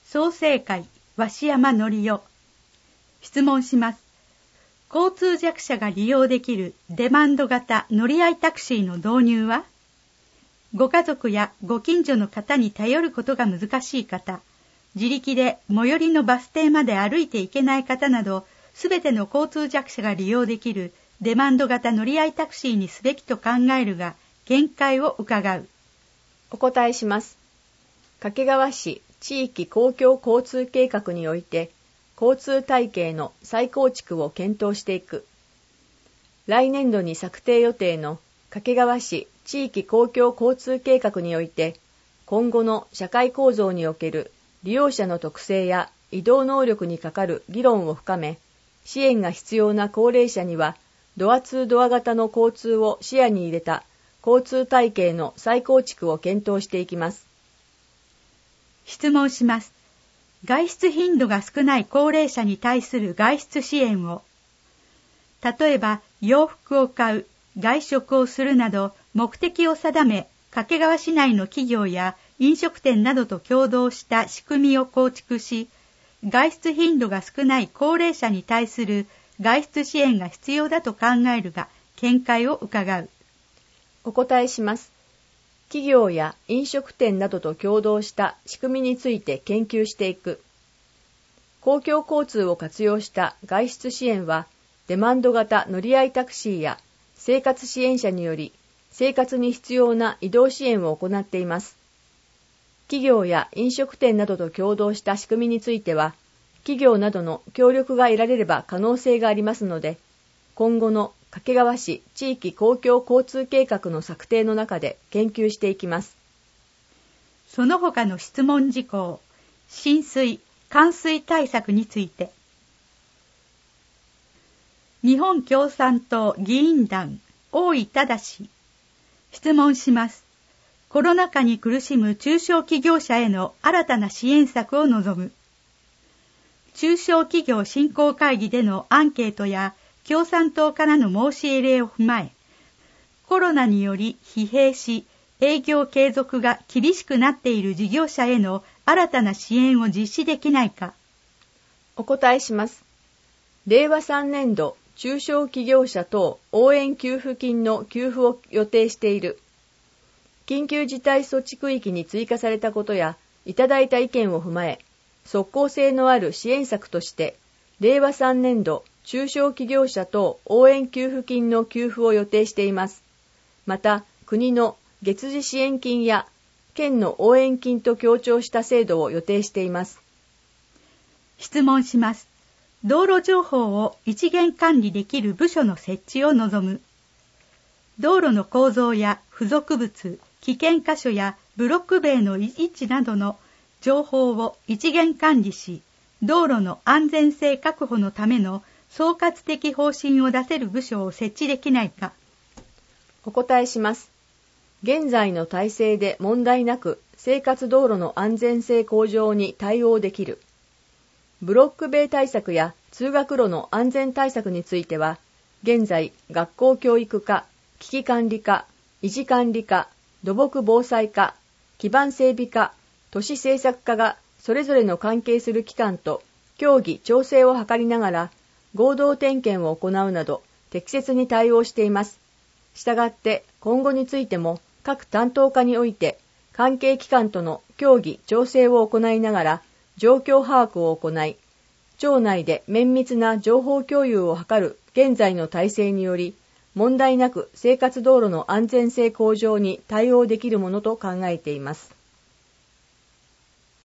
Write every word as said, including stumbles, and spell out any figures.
創成会鷲山則夫。質問します。交通弱者が利用できるデマンド型乗り合いタクシーの導入は、ご家族やご近所の方に頼ることが難しい方、自力で最寄りのバス停まで歩いていけない方など、すべての交通弱者が利用できるデマンド型乗り合いタクシーにすべきと考えるが、見解を伺う。 お答えします。掛川市地域公共交通計画において、交通体系の再構築を検討していく。来年度に策定予定の掛川市地域公共交通計画において、今後の社会構造における利用者の特性や移動能力にかかる議論を深め、支援が必要な高齢者には、ドアツードア型の交通を視野に入れた交通体系の再構築を検討していきます。 質問します。外出頻度が少ない高齢者に対する外出支援を、例えば洋服を買う、外食をするなど目的を定め、掛川市内の企業や飲食店などと共同した仕組みを構築し、外出頻度が少ない高齢者に対する外出支援が必要だと考えるが、見解を伺う。 お答えします。企業や飲食店などと共同した仕組みについて研究していく。公共交通を活用した外出支援は、デマンド型乗り合いタクシーや生活支援者により、生活に必要な移動支援を行っています。企業や飲食店などと共同した仕組みについては、企業などの協力が得られれば可能性がありますので、今後の掛川市地域公共交通計画の策定の中で研究していきます。 その他の質問事項、浸水・冠水対策について。日本共産党議員団大井正。質問します。コロナ禍に苦しむ中小企業者への新たな支援策を望む。中小企業振興会議でのアンケートや共産党からの申し入れを踏まえ、コロナにより疲弊し、営業継続が厳しくなっている事業者への新たな支援を実施できないか。 お答えします。れいわさんねん度中小企業者等応援給付金の給付を予定している。緊急事態措置区域に追加されたことや、いただいた意見を踏まえ、即効性のある支援策として、れいわさんねん度中小企業者等応援給付金の給付を予定しています。また、国の月次支援金や県の応援金と協調した制度を予定しています。 質問します。道路情報を一元管理できる部署の設置を望む。道路の構造や付属物、危険箇所やブロック塀の位置などの情報を一元管理し、道路の安全性確保のための総括的方針を出せる部署を設置できないか。 お答えします。現在の体制で問題なく生活道路の安全性向上に対応できる。ブロック塀対策や通学路の安全対策については、現在学校教育課、危機管理課、維持管理課、土木防災課、基盤整備課、都市政策課がそれぞれの関係する機関と協議調整を図りながら合同点検を行うなど適切に対応しています。したがって今後についても各担当課において関係機関との協議調整を行いながら状況把握を行い、庁内で綿密な情報共有を図る現在の体制により、問題なく生活道路の安全性向上に対応できるものと考えています。